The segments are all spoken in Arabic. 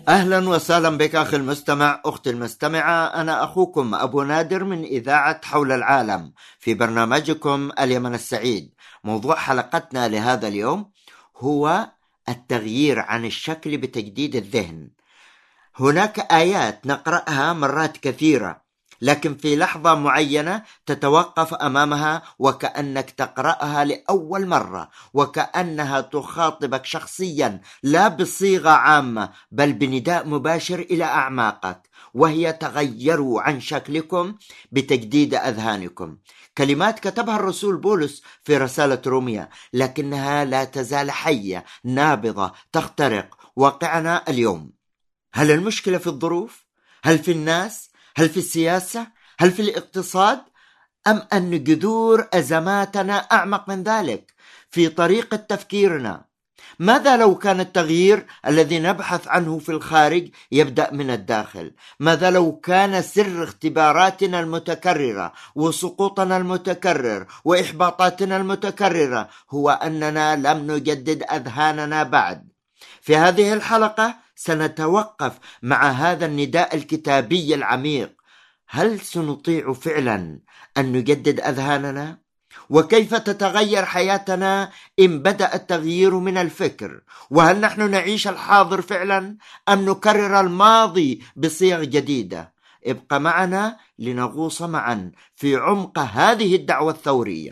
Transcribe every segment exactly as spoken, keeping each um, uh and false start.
أهلا وسهلا بك أخي المستمع أختي المستمعة. أنا أخوكم أبو نادر من إذاعة حول العالم في برنامجكم اليمن السعيد. موضوع حلقتنا لهذا اليوم هو التغيير عن الشكل بتجديد الذهن. هناك آيات نقرأها مرات كثيرة، لكن في لحظة معينة تتوقف أمامها وكأنك تقرأها لأول مرة، وكأنها تخاطبك شخصيا لا بصيغة عامة بل بنداء مباشر إلى أعماقك، وهي تغيروا عن شكلكم بتجديد أذهانكم. كلمات كتبها الرسول بولس في رسالة روميا، لكنها لا تزال حية نابضة تخترق واقعنا اليوم. هل المشكلة في الظروف؟ هل في الناس؟ هل في السياسة؟ هل في الاقتصاد؟ أم أن جذور أزماتنا أعمق من ذلك في طريقة تفكيرنا؟ ماذا لو كان التغيير الذي نبحث عنه في الخارج يبدأ من الداخل؟ ماذا لو كان سر اختباراتنا المتكررة وسقوطنا المتكرر وإحباطاتنا المتكررة هو أننا لم نجدد أذهاننا بعد؟ في هذه الحلقة سنتوقف مع هذا النداء الكتابي العميق. هل سنطيع فعلا أن نجدد أذهاننا؟ وكيف تتغير حياتنا إن بدأ التغيير من الفكر؟ وهل نحن نعيش الحاضر فعلا أم نكرر الماضي بصيغ جديدة؟ ابقى معنا لنغوص معا في عمق هذه الدعوة الثورية.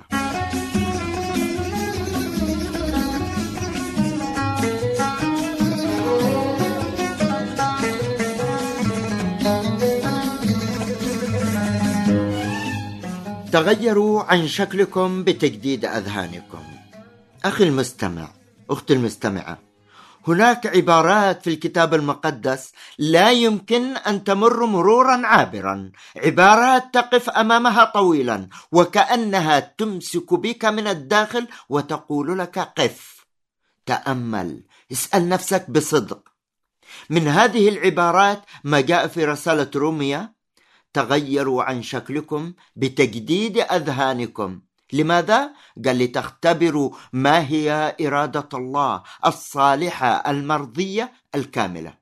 تغيروا عن شكلكم بتجديد أذهانكم. أخي المستمع، أختي المستمعة، هناك عبارات في الكتاب المقدس لا يمكن أن تمر مرورا عابرا، عبارات تقف أمامها طويلا وكأنها تمسك بك من الداخل وتقول لك قف، تأمل، اسأل نفسك بصدق. من هذه العبارات ما جاء في رسالة روميا: تغيروا عن شكلكم بتجديد أذهانكم. لماذا؟ قال لتختبروا ما هي إرادة الله الصالحة المرضية الكاملة.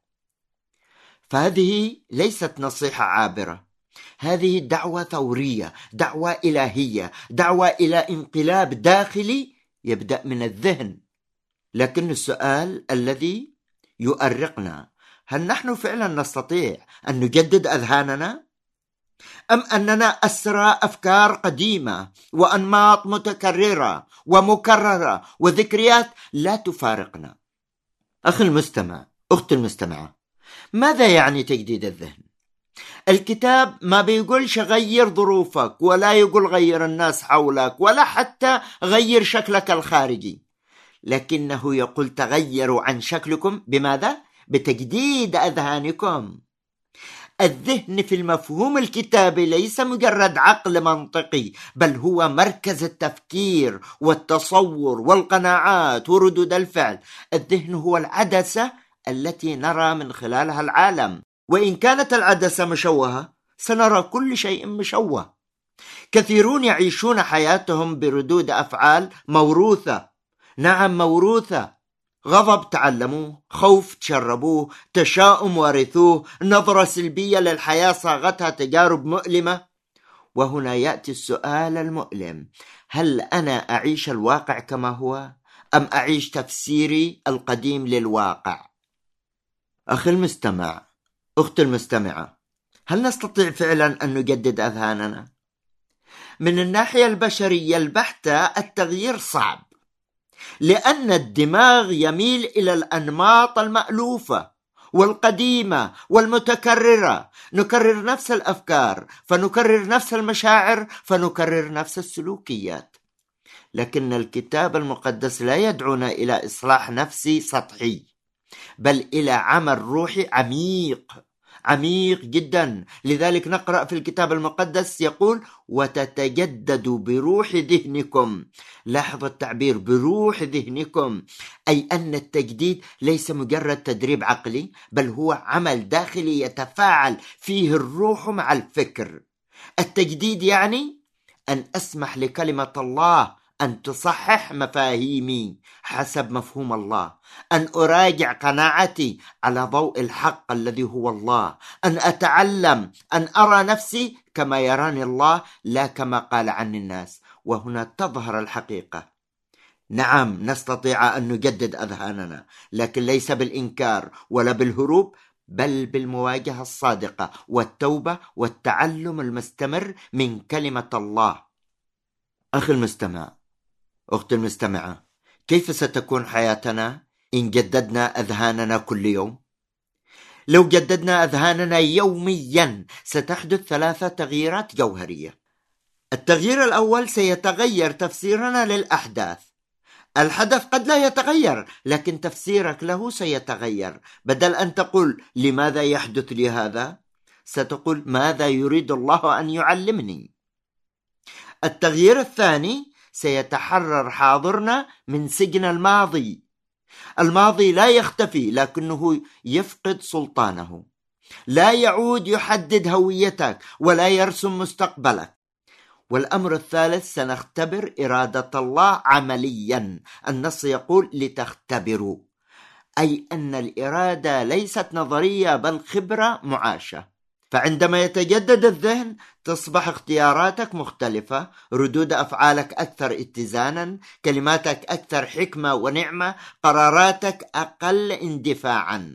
فهذه ليست نصيحة عابرة، هذه دعوة ثورية، دعوة إلهية، دعوة إلى انقلاب داخلي يبدأ من الذهن. لكن السؤال الذي يؤرقنا: هل نحن فعلا نستطيع أن نجدد أذهاننا؟ أم أننا أسرى أفكار قديمة وأنماط متكررة ومكررة وذكريات لا تفارقنا؟ أخي المستمع، أختي المستمعة، ماذا يعني تجديد الذهن؟ الكتاب ما بيقولش غير ظروفك، ولا يقول غير الناس حولك، ولا حتى غير شكلك الخارجي، لكنه يقول تغيروا عن شكلكم. بماذا؟ بتجديد أذهانكم. الذهن في المفهوم الكتابي ليس مجرد عقل منطقي، بل هو مركز التفكير والتصور والقناعات وردود الفعل. الذهن هو العدسة التي نرى من خلالها العالم، وإن كانت العدسة مشوهة سنرى كل شيء مشوه. كثيرون يعيشون حياتهم بردود أفعال موروثة، نعم موروثة. غضب تعلموه، خوف تشربوه، تشاؤم ورثوه، نظرة سلبية للحياة صاغتها تجارب مؤلمة. وهنا يأتي السؤال المؤلم: هل أنا أعيش الواقع كما هو أم أعيش تفسيري القديم للواقع؟ أخي المستمع، أختي المستمعة، هل نستطيع فعلا أن نجدد أذهاننا؟ من الناحية البشرية البحتة التغيير صعب، لأن الدماغ يميل إلى الأنماط المألوفة والقديمة والمتكررة. نكرر نفس الأفكار فنكرر نفس المشاعر فنكرر نفس السلوكيات. لكن الكتاب المقدس لا يدعونا إلى إصلاح نفسي سطحي، بل إلى عمل روحي عميق عميق جدا. لذلك نقرأ في الكتاب المقدس يقول: وتتجدد بروح ذهنكم. لاحظ التعبير بروح ذهنكم، أي أن التجديد ليس مجرد تدريب عقلي، بل هو عمل داخلي يتفاعل فيه الروح مع الفكر. التجديد يعني أن أسمح لكلمة الله أن تصحح مفاهيمي حسب مفهوم الله، أن أراجع قناعتي على ضوء الحق الذي هو الله، أن أتعلم أن أرى نفسي كما يراني الله لا كما قال عني الناس. وهنا تظهر الحقيقة. نعم، نستطيع أن نجدد أذهاننا، لكن ليس بالإنكار ولا بالهروب، بل بالمواجهة الصادقة والتوبة والتعلم المستمر من كلمة الله. أخي المستمع، أختي المستمعة، كيف ستكون حياتنا إن جددنا أذهاننا كل يوم؟ لو جددنا أذهاننا يوميا ستحدث ثلاثة تغييرات جوهرية. التغيير الأول، سيتغير تفسيرنا للأحداث. الحدث قد لا يتغير، لكن تفسيرك له سيتغير. بدل أن تقول لماذا يحدث لي هذا، ستقول ماذا يريد الله أن يعلمني. التغيير الثاني، سيتحرر حاضرنا من سجن الماضي. الماضي لا يختفي، لكنه يفقد سلطانه، لا يعود يحدد هويتك ولا يرسم مستقبلك. والأمر الثالث، سنختبر إرادة الله عمليا. النص يقول لتختبروا، أي أن الإرادة ليست نظرية بل خبرة معاشة. فعندما يتجدد الذهن تصبح اختياراتك مختلفة، ردود أفعالك أكثر اتزانا، كلماتك أكثر حكمة ونعمة، قراراتك أقل اندفاعا.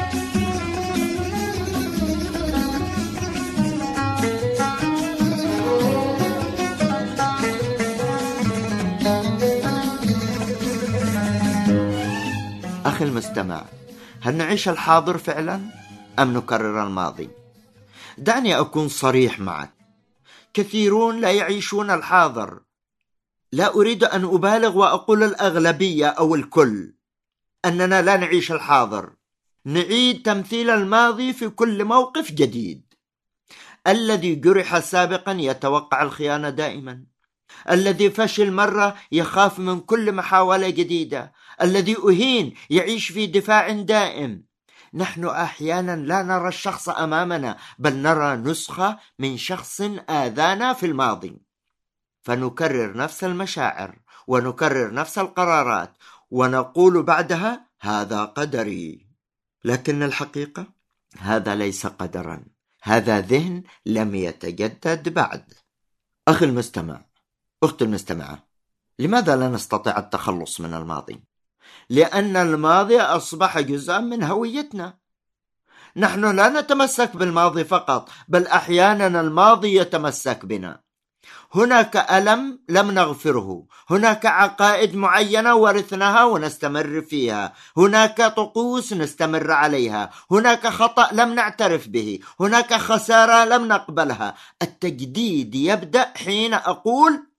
أخي المستمع، هل نعيش الحاضر فعلا أم نكرر الماضي؟ دعني أكون صريح معك، كثيرون لا يعيشون الحاضر. لا أريد أن أبالغ وأقول الأغلبية أو الكل أننا لا نعيش الحاضر. نعيد تمثيل الماضي في كل موقف جديد. الذي جرح سابقا يتوقع الخيانة دائما. الذي فشل مرة يخاف من كل محاولة جديدة. الذي أهين يعيش في دفاع دائم. نحن أحيانا لا نرى الشخص أمامنا، بل نرى نسخة من شخص آذانا في الماضي، فنكرر نفس المشاعر ونكرر نفس القرارات ونقول بعدها هذا قدري. لكن الحقيقة هذا ليس قدرا، هذا ذهن لم يتجدد بعد. أخي المستمع، أختي المستمعة، لماذا لا نستطيع التخلص من الماضي؟ لأن الماضي أصبح جزءا من هويتنا. نحن لا نتمسك بالماضي فقط، بل أحيانا الماضي يتمسك بنا. هناك ألم لم نغفره، هناك عقائد معينة ورثناها ونستمر فيها، هناك طقوس نستمر عليها، هناك خطأ لم نعترف به، هناك خسارة لم نقبلها. التجديد يبدأ حين أقول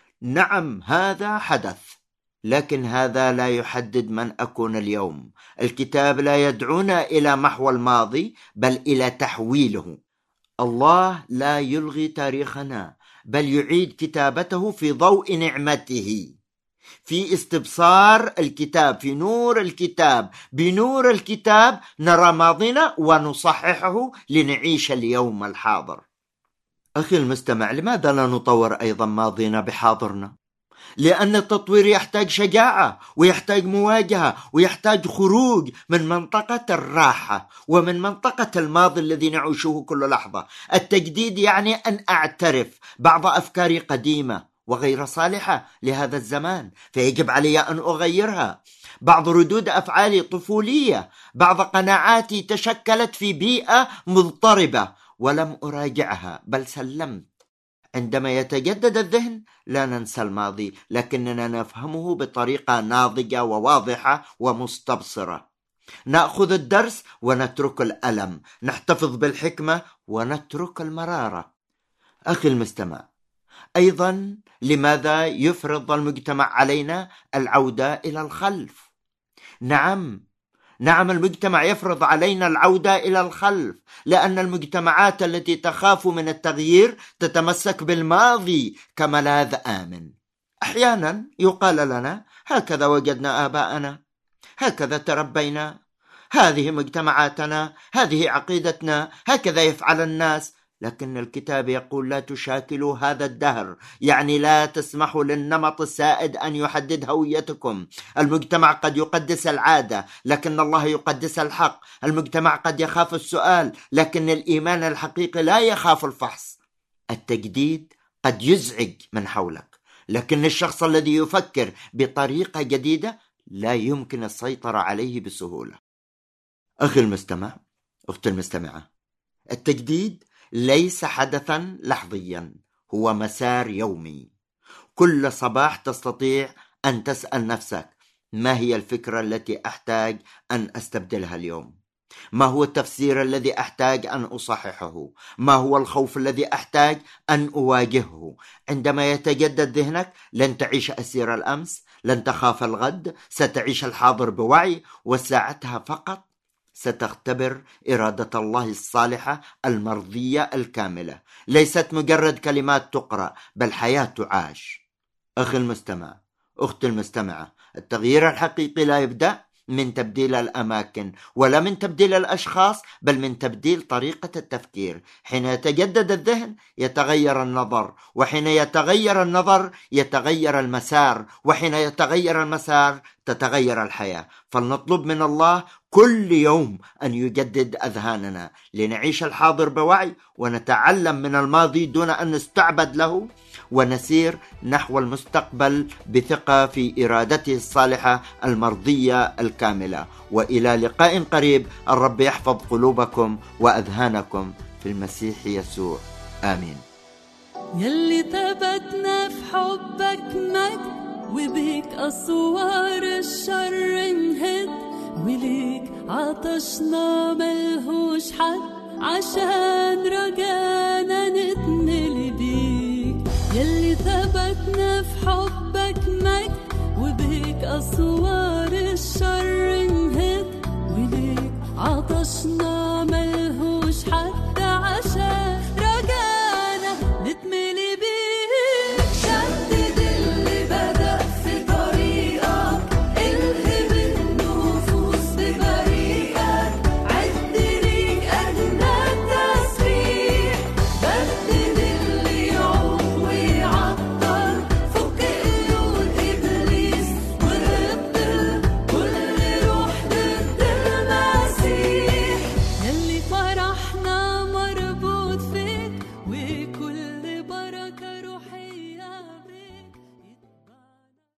نعم هذا حدث، لكن هذا لا يحدد من أكون اليوم. الكتاب لا يدعونا إلى محو الماضي بل إلى تحويله. الله لا يلغي تاريخنا بل يعيد كتابته في ضوء نعمته، في استبصار الكتاب، في نور الكتاب. بنور الكتاب نرى ماضينا ونصححه لنعيش اليوم الحاضر. أخي المستمع، لماذا لا نطور أيضا ماضينا بحاضرنا؟ لأن التطوير يحتاج شجاعة ويحتاج مواجهة ويحتاج خروج من منطقة الراحة ومن منطقة الماضي الذي نعيشه كل لحظة. التجديد يعني أن أعترف بعض أفكاري قديمة وغير صالحة لهذا الزمان، فيجب علي أن أغيرها. بعض ردود أفعالي طفولية، بعض قناعاتي تشكلت في بيئة مضطربة ولم أراجعها بل سلمت. عندما يتجدد الذهن لا ننسى الماضي، لكننا نفهمه بطريقة ناضجة وواضحة ومستبصرة. نأخذ الدرس ونترك الألم، نحتفظ بالحكمة ونترك المرارة. أخي المستمع، أيضا لماذا يفرض المجتمع علينا العودة إلى الخلف؟ نعم نعم المجتمع يفرض علينا العودة إلى الخلف، لأن المجتمعات التي تخاف من التغيير تتمسك بالماضي كملاذ آمن. أحيانا يقال لنا هكذا وجدنا آباءنا، هكذا تربينا، هذه مجتمعاتنا، هذه عقيدتنا، هكذا يفعل الناس. لكن الكتاب يقول لا تشاكلوا هذا الدهر، يعني لا تسمحوا للنمط السائد أن يحدد هويتكم. المجتمع قد يقدس العادة، لكن الله يقدس الحق. المجتمع قد يخاف السؤال، لكن الإيمان الحقيقي لا يخاف الفحص. التجديد قد يزعج من حولك، لكن الشخص الذي يفكر بطريقة جديدة لا يمكن السيطرة عليه بسهولة. أخي المستمع، أختي المستمعة، التجديد ليس حدثا لحظيا، هو مسار يومي. كل صباح تستطيع أن تسأل نفسك: ما هي الفكرة التي أحتاج أن أستبدلها اليوم؟ ما هو التفسير الذي أحتاج أن أصححه؟ ما هو الخوف الذي أحتاج أن أواجهه؟ عندما يتجدد ذهنك لن تعيش أسير الأمس، لن تخاف الغد، ستعيش الحاضر بوعي، وساعتها فقط ستختبر إرادة الله الصالحة المرضية الكاملة. ليست مجرد كلمات تقرأ، بل حياة تعاش. أخي المستمع، أختي المستمعة، التغيير الحقيقي لا يبدأ من تبديل الأماكن ولا من تبديل الأشخاص، بل من تبديل طريقة التفكير. حين يتجدد الذهن يتغير النظر، وحين يتغير النظر يتغير المسار، وحين يتغير المسار تتغير الحياة. فلنطلب من الله كل يوم أن يجدد أذهاننا لنعيش الحاضر بوعي، ونتعلم من الماضي دون أن نستعبد له، ونسير نحو المستقبل بثقة في إرادته الصالحة المرضية الكاملة. وإلى لقاء قريب. الرب يحفظ قلوبكم وأذهانكم في المسيح يسوع، آمين. يلي ثبتنا في حبك مجد، وبيك أسوار الشر انهد، وليك عطشنا ملهوش حد، عشان رجانا نتملي بيك. يلي ثبتنا في حبك مجد، وبيك أسوار الشر انهد، وليك عطشنا